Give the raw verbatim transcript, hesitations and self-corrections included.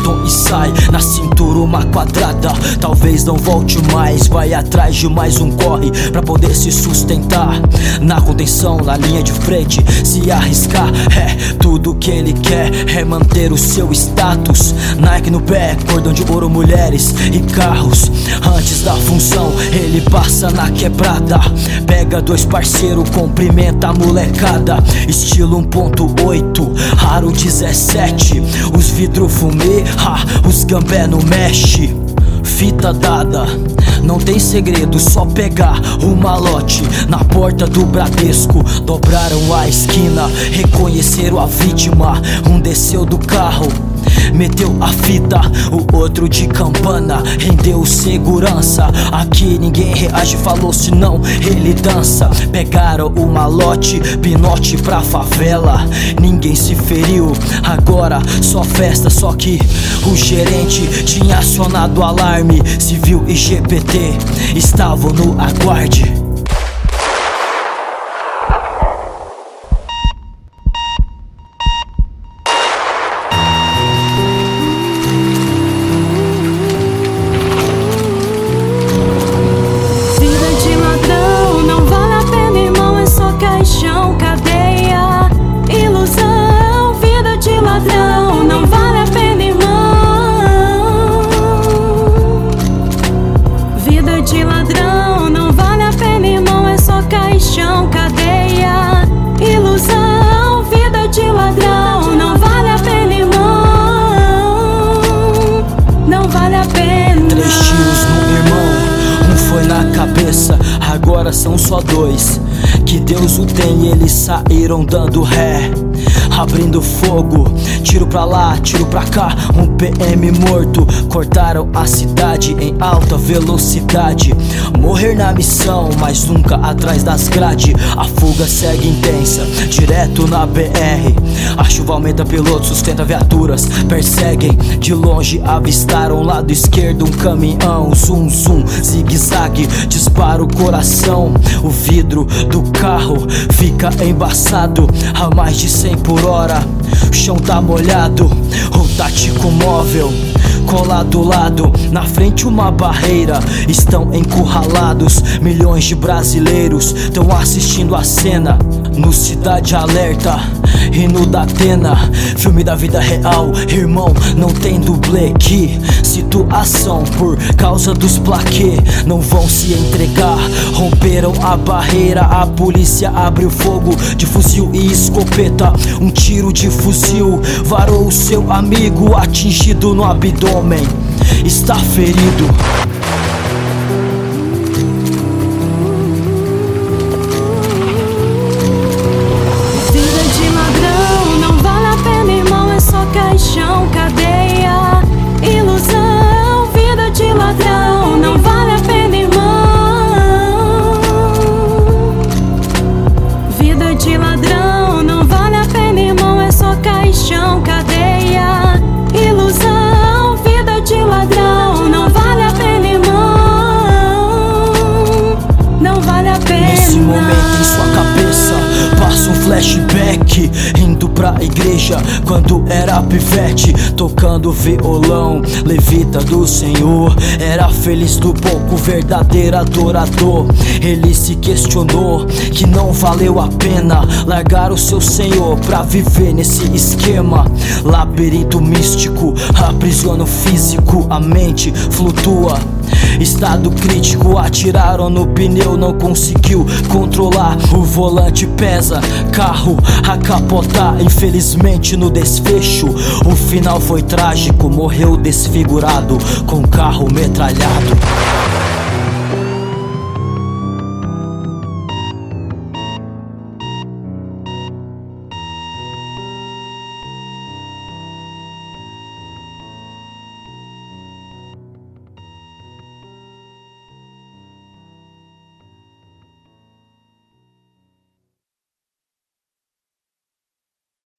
cartão e sai. Na cintura uma quadrada, talvez não volte mais. Vai atrás de mais um corre pra poder se sustentar. Na contenção, na linha de frente, se arriscar. É, tudo que ele quer é manter o seu status. Nike no pé, cordão de ouro, mulheres e carros. Antes da função, ele passa na quebrada. Pega dois parceiros, cumprimenta a molecada. Estilo um ponto oito, raro dezessete. Os vidro fumê, ha, os gambé não mexe. Fita dada, não tem segredo, só pegar o malote. Na porta do Bradesco, dobraram a esquina, reconheceram a vítima. Um desceu do carro, meteu a fita, o outro de campana, rendeu segurança. Aqui ninguém reage, falou senão ele dança. Pegaram o malote, pinote pra favela. Ninguém se feriu, agora só festa. Só que o gerente tinha acionado o alarme. Civil e G P T estavam no aguarde. De ladrão não vale a pena, irmão, é só caixão, cadeia, ilusão. Vida de ladrão não vale a pena, irmão, não vale a pena. Três tiros no irmão, um foi na cabeça, agora são só dois. Que Deus o tem, eles saíram dando ré, abrindo fogo, tiro pra lá, tiro pra cá, um P M morto. Cortaram a cidade em alta velocidade. Morrer na missão, mas nunca atrás das grades. A fuga segue intensa, direto na B R. A chuva aumenta, pilotos sustenta viaturas, perseguem. De longe avistaram lado esquerdo um caminhão. Zum, zum, zigue-zague, dispara o coração. O vidro do carro fica embaçado a mais de cem por hora. O chão tá molhado, o tático móvel cola do lado, na frente uma barreira. Estão encurralados, milhões de brasileiros estão assistindo a cena. No Cidade Alerta e no Datena, filme da vida real, irmão, não tem dublê. Que situação, por causa dos plaquê, não vão se entregar. Romperam a barreira, a polícia abriu fogo de fuzil e escopeta. Um tiro de fuzil varou o seu amigo, atingido no abdômen, está ferido. Vida de ladrão não vale a pena, irmão, é só caixão, cadeia, ilusão. Vida de ladrão não vale a pena, irmão. Vida de ladrão não vale a pena, irmão, é só caixão, cadeia, ilusão. Vida de ladrão não vale a pena, irmão, não vale a pena. Nesse momento em sua cabeça passa um flashback, indo pra igreja quando era pivete, tocando violão, levita do Senhor. Era feliz do pouco, verdadeiro adorador. Ele se questionou que não valeu a pena largar o seu Senhor pra viver nesse esquema. Labirinto místico, aprisiona o físico, a mente flutua. Estado crítico, atiraram no pneu, não conseguiu controlar. O volante pesa, carro a capotar. Infelizmente no desfecho, o final foi trágico. Morreu desfigurado, com carro metralhado.